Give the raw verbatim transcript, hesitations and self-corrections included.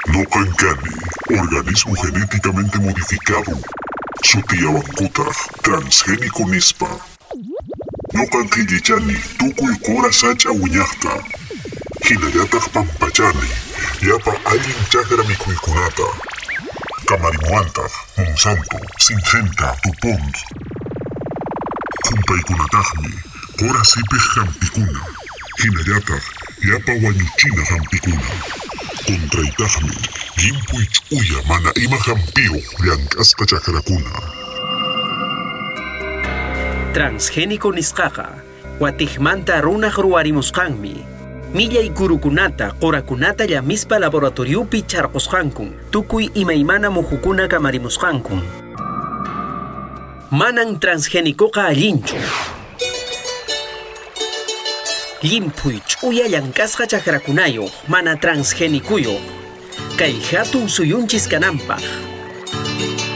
Nocancani, organismo genéticamente modificado. Sutiawankutaj, transgénico nispa. Nocanquillichani, tukuy cora sacha uñaqta. Hinallataj pampachani, yapa allin chakra mikuykunata. Camarimuantaj, Monsanto, Syngenta, DuPont. Kumpaykunatajmi, cora sipej hampikuna. Hinallataj, yapa wañuchina hampikuna. Contraitajmi, limpuy ch'uya mana ima hampiyuq llank'asqa chakrakuna. Transgénico nisqaqa, watijmanta runaq ruwarimusqanmi. Millay kurukunata, qorakunata llamispa laboratoriupi charqusqankun, tukuy imaymana muhukuna kamarimusqankun. Manan transgénicoqa allinchu. Limpuy ch'uya llank'asqa chakrakunayuq, mana transgénicuyuq. Kay hatun suyunchis kananpaq.